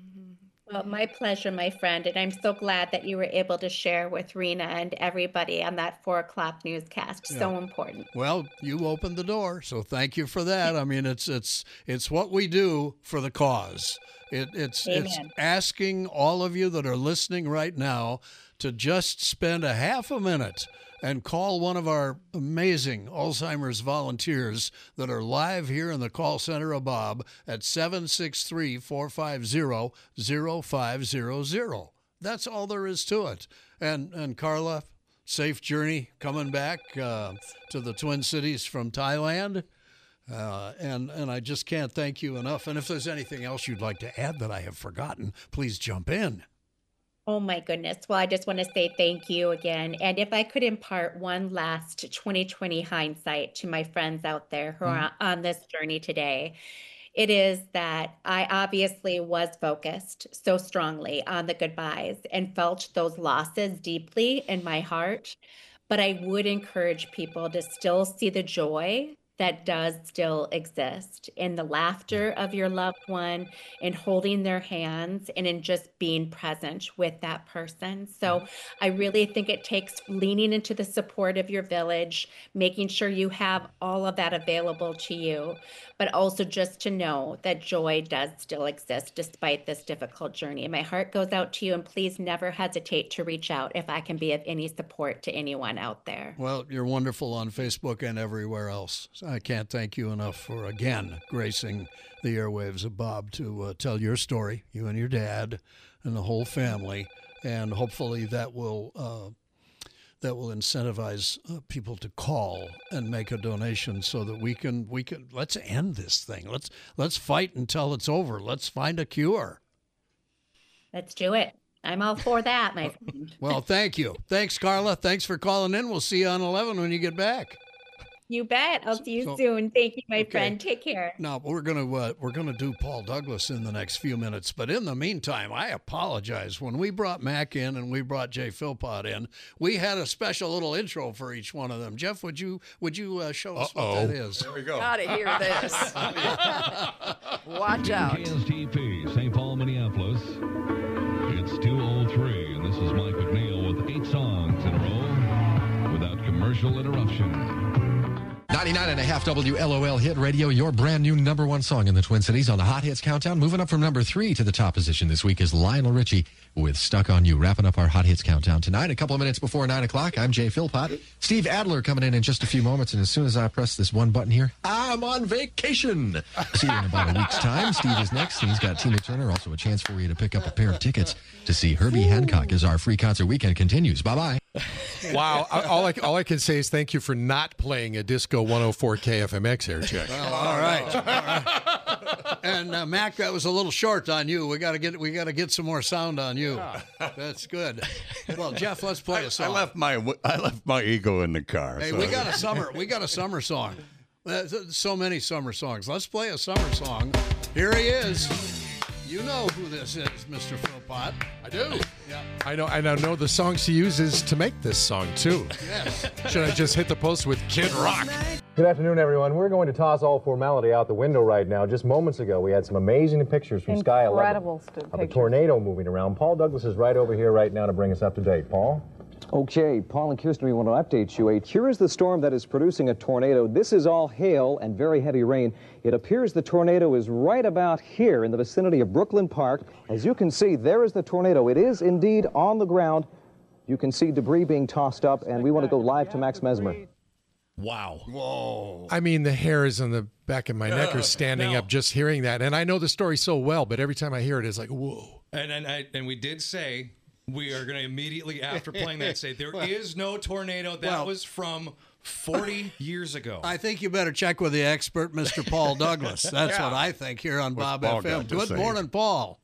Well, my pleasure, my friend. And I'm so glad that you were able to share with Rena and everybody on that four o'clock newscast. Yeah. So important. Well, you opened the door, so thank you for that. I mean, it's it's it's what we do for the cause. It, it's Amen. It's asking all of you that are listening right now to just spend a half a minute and call one of our amazing Alzheimer's volunteers that are live here in the call center of Bob at seven six three, four five zero, zero five zero zero. That's all there is to it. And and Carla, safe journey coming back uh, to the Twin Cities from Thailand. Uh, and, and I just can't thank you enough. And if there's anything else you'd like to add that I have forgotten, please jump in. Oh my goodness. Well, I just want to say thank you again. And if I could impart one last twenty twenty hindsight to my friends out there who are mm-hmm. on this journey today, it is that I obviously was focused so strongly on the goodbyes and felt those losses deeply in my heart. But I would encourage people to still see the joy that does still exist in the laughter of your loved one, in holding their hands, and in just being present with that person. So I really think it takes leaning into the support of your village, making sure you have all of that available to you, but also just to know that joy does still exist despite this difficult journey. My heart goes out to you, and please never hesitate to reach out if I can be of any support to anyone out there. Well, you're wonderful on Facebook and everywhere else. I can't thank you enough for, again, gracing the airwaves of Bob to uh, tell your story, you and your dad and the whole family, and hopefully that will uh, that will incentivize uh, people to call and make a donation so that we can we can let's end this thing. Let's let's fight until it's over. Let's find a cure. Let's do it. I'm all for that, my friend. Well, thank you. Thanks, Carla. Thanks for calling in. We'll see you on eleven when you get back. You bet. I'll see you So- soon. Thank you, my Okay. friend. Take care. Now we're gonna uh, we're gonna do Paul Douglas in the next few minutes, but in the meantime, I apologize. When we brought Mac in and we brought Jay Philpott in, we had a special little intro for each one of them. Jeff, would you would you uh, show us Uh-oh. what that is? There we go. Gotta hear this. Watch out. K S T P, Saint Paul, Minneapolis. It's two oh three, and this is Mike McNeil with eight songs in a row without commercial interruption. ninety-nine and a half W L O L Hit Radio, your brand new number one song in the Twin Cities on the Hot Hits Countdown. Moving up from number three to the top position this week is Lionel Richie with Stuck on You. Wrapping up our Hot Hits Countdown tonight. A couple of minutes before nine o'clock, I'm Jay Philpott. Steve Adler coming in in just a few moments, and as soon as I press this one button here, I'm on vacation. See you in about a week's time. Steve is next, and he's got Tina Turner, also a chance for you to pick up a pair of tickets to see Herbie Hancock as our free concert weekend continues. Bye-bye. Wow. All I, all I can say is thank you for not playing a Disco one oh four K F M X air check. Well, all right. All right. And uh, Mac, that was a little short on you. We got to get we got to get some more sound on you. That's good. Well, Jeff, let's play a song. I left my I left my ego in the car. Hey, so- we got a summer. We got a summer song. There's so many summer songs. Let's play a summer song. Here he is. You know who this is, Mister Philpott. I do. I know, and I know the song she uses to make this song too. Yes. Should I just hit the post with Kid Rock? Good afternoon, everyone. We're going to toss all formality out the window right now. Just moments ago, we had some amazing pictures from Sky eleven Incredible stu- of a pictures. tornado moving around. Paul Douglas is right over here right now to bring us up to date. Paul? Okay, Paul and Kirsten, we want to update you. Here is the storm that is producing a tornado. This is all hail and very heavy rain. It appears the tornado is right about here in the vicinity of Brooklyn Park. As you can see, there is the tornado. It is indeed on the ground. You can see debris being tossed up, and we want to go live to Max Mesmer. Wow. Whoa. I mean, the hairs on the back of my neck are standing no. up just hearing that. And I know the story so well, but every time I hear it, it's like, whoa. And and, I, and we did say we are going to immediately, after playing that, say there is no tornado. That Well- was from forty years ago. I think you better check with the expert, Mister Paul Douglas. That's Yeah. what I think here on What's Bob Paul F M. got to Good say? morning, Paul.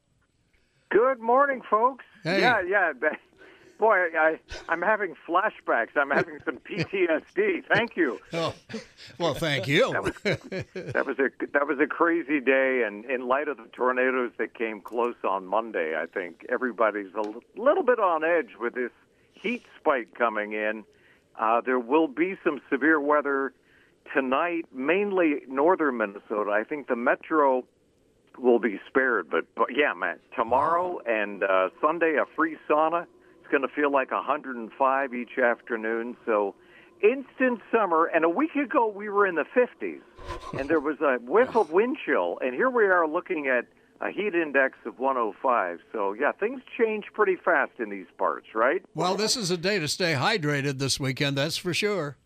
Good morning, folks. Hey. Yeah, yeah. Boy, I, I'm having flashbacks. I'm having some P T S D. Thank you. Oh, well, thank you. That was, that was a that was a crazy day, and in light of the tornadoes that came close on Monday, I think everybody's a l- little bit on edge with this heat spike coming in. Uh, there will be some severe weather tonight, mainly northern Minnesota. I think the metro will be spared, but, but yeah, man, tomorrow and uh, Sunday, a free sauna. It's going to feel like one hundred five each afternoon, so instant summer. And a week ago, we were in the fifties, and there was a whiff of wind chill, and here we are looking at a heat index of one oh five. So, yeah, things change pretty fast in these parts, right? Well, this is a day to stay hydrated this weekend, that's for sure.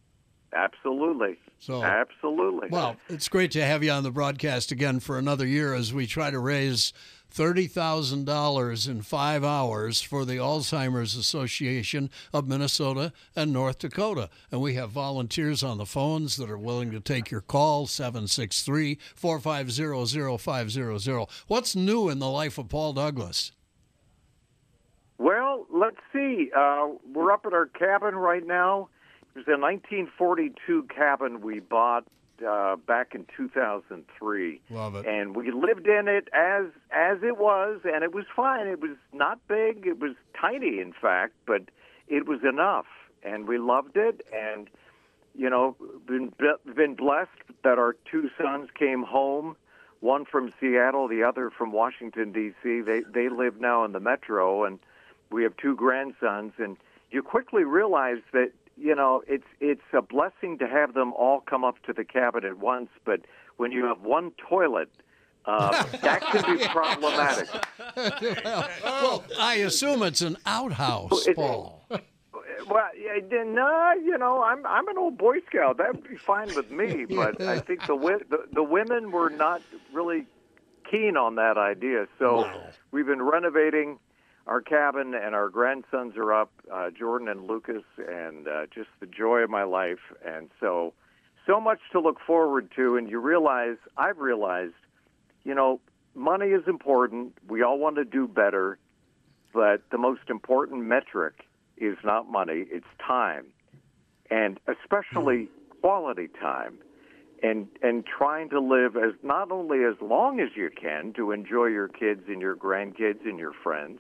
Absolutely. So, Absolutely. Well, it's great to have you on the broadcast again for another year as we try to raise thirty thousand dollars in five hours for the Alzheimer's Association of Minnesota and North Dakota. And we have volunteers on the phones that are willing to take your call, seven six three, four five zero, zero five zero zero. What's new in the life of Paul Douglas? Well, let's see. Uh, we're up at our cabin right now. It was a nineteen forty-two cabin we bought uh, back in two thousand three. Love it. And we lived in it as as it was, and it was fine. It was not big. It was tiny, in fact, but it was enough, and we loved it. And, you know, been, been blessed that our two sons came home, one from Seattle, the other from Washington, D C They, they live now in the metro, and we have two grandsons. And you quickly realize that, you know, it's it's a blessing to have them all come up to the cabin at once, but when you have one toilet, uh, that can be problematic. well, well, I assume it's an outhouse, It- Paul. Well, yeah, then, no, you know, I'm I'm an old Boy Scout. That would be fine with me, but I think the, wi- the the women were not really keen on that idea. So we've been renovating our cabin, and our grandsons are up, uh, Jordan and Lucas, and uh, just the joy of my life. And so, so much to look forward to. And you realize, I've realized, you know, money is important. We all want to do better, but the most important metric is not money, it's time, and especially quality time. And and trying to live as not only as long as you can to enjoy your kids and your grandkids and your friends,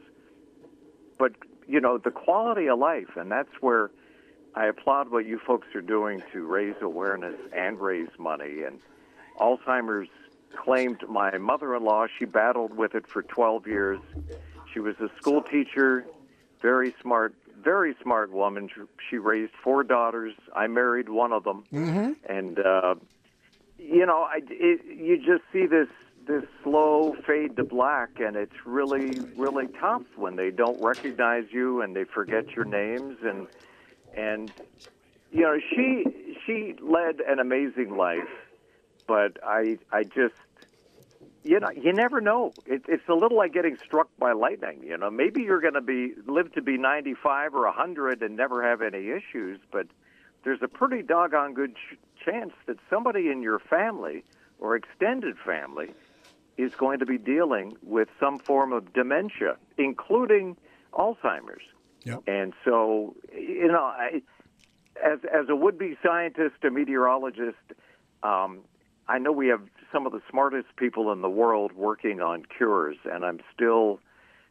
but, you know, the quality of life. And that's where I applaud what you folks are doing to raise awareness and raise money. And Alzheimer's claimed my mother-in-law. She battled with it for twelve years. She was a school teacher, very smart, very smart woman. She raised four daughters. I married one of them. Mm-hmm. And, uh, you know, I, it, you just see this this slow fade to black, and it's really, really tough when they don't recognize you and they forget your names. And, and you know, she she led an amazing life, but I I just, you know, you never know. It, it's a little like getting struck by lightning. You know, maybe you're going to be live to be ninety-five or one hundred and never have any issues, but there's a pretty doggone good ch- chance that somebody in your family or extended family is going to be dealing with some form of dementia, including Alzheimer's. Yep. And so, you know, I, as as a would-be scientist, a meteorologist, um, I know we have some of the smartest people in the world working on cures, and I'm still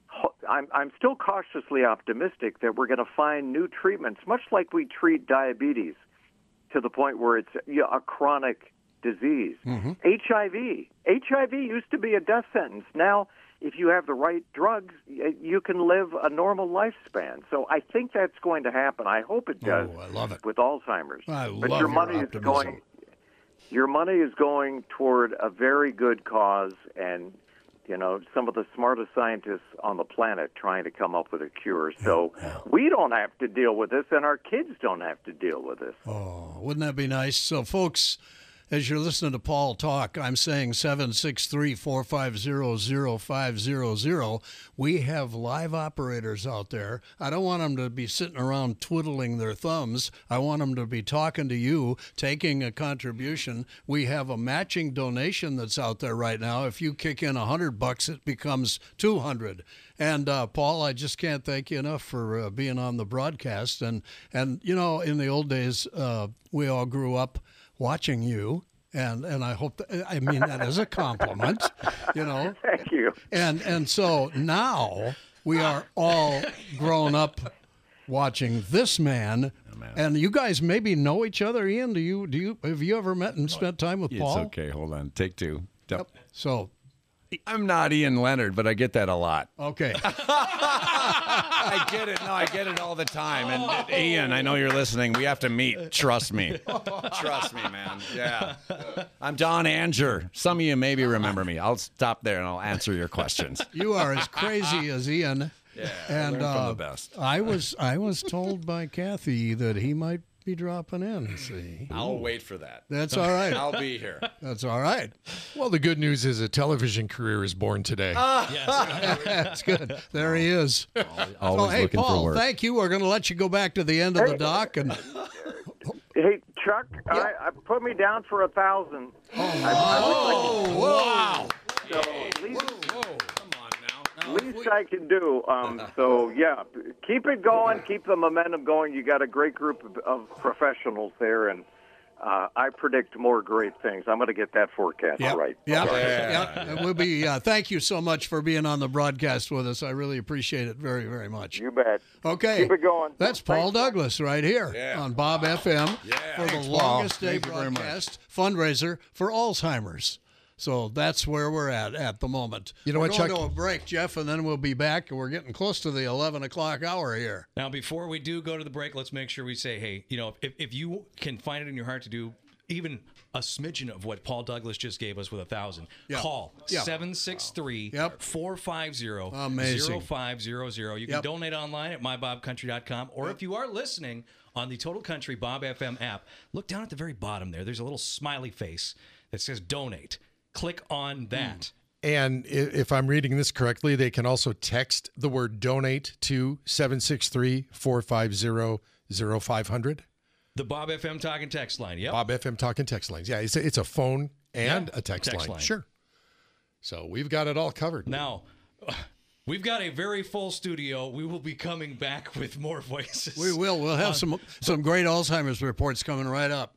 I'm, I'm still cautiously optimistic that we're going to find new treatments, much like we treat diabetes, to the point where it's you know, a chronic disease. Mm-hmm. H I V. H I V used to be a death sentence. Now, if you have the right drugs, you can live a normal lifespan. So I think that's going to happen. I hope it does. Oh, I love it. With Alzheimer's. I but love your your money is optimism. going. Your money is going toward a very good cause, and you know some of the smartest scientists on the planet trying to come up with a cure. So we don't have to deal with this, and our kids don't have to deal with this. Oh, wouldn't that be nice? So, folks, as you're listening to Paul talk, I'm saying seven six three, four five zero, zero five zero zero. We have live operators out there. I don't want them to be sitting around twiddling their thumbs. I want them to be talking to you, taking a contribution. We have a matching donation that's out there right now. If you kick in one hundred bucks, it becomes two hundred. And uh, Paul, I just can't thank you enough for uh, being on the broadcast. And, and you know, in the old days, uh, we all grew up watching you, and and I hope that, I mean that as a compliment, you know. Thank you. And and so now we are all grown up watching this man, and you guys maybe know each other. Ian, do you do you have you ever met and spent time with It's Paul? okay. Hold on. Take two. Yep. So I'm not Ian Leonard, but I get that a lot. Okay. I get it. No, I get it all the time. And uh, Ian, I know you're listening. We have to meet. Trust me. Trust me, man. Yeah. I'm Don Anger. Some of you maybe remember me. I'll stop there and I'll answer your questions. You are as crazy as Ian. Yeah. And learn from uh, the best. I was I was told by Kathy that he might be dropping in. See, I'll wait for that. That's all right. I'll be here. That's all right. Well, the good news is a television career is born today. That's good. There he is. Always so, hey, looking for Paul, work. thank you. We're going to let you go back to the end of the dock. And Hey, Chuck, I, I put me down for a thousand. Oh, wow. So least, least I can do. Um, so yeah, keep it going. Keep the momentum going. You got a great group of, of professionals there, and uh, I predict more great things. I'm going to get that forecast Yep. right. Yeah, Yeah. yeah. We'll be. Uh, thank you so much for being on the broadcast with us. I really appreciate it very, very much. You bet. Okay, Keep it going. That's Paul Douglas right here on Bob F M for Thanks, the Paul. longest day Thank you very much. broadcast fundraiser for Alzheimer's. So that's where we're at at the moment. You know we're what, going Chuck? to a break, Jeff, and then we'll be back. And we're getting close to the eleven o'clock hour here. Now, before we do go to the break, let's make sure we say, hey, you know, if, if you can find it in your heart to do even a smidgen of what Paul Douglas just gave us with a thousand, Yeah. call Yeah. seven six three, four five zero, Amazing. zero five zero zero. You can Yep. donate online at my bob country dot com, or if you are listening on the Total Country Bob F M app, look down at the very bottom there. There's a little smiley face that says donate. Click on that. And i- if I'm reading this correctly, they can also text the word donate to seven six three, four five zero, zero five zero zero. The Bob F M talk and text line. Yep. Bob F M talking text lines. Yeah, it's a, it's a phone and Yeah, a text, text line. line. Sure. So we've got it all covered. Now, we've got a very full studio. We will be coming back with more voices. We will. We'll have Um, some some great Alzheimer's reports coming right up.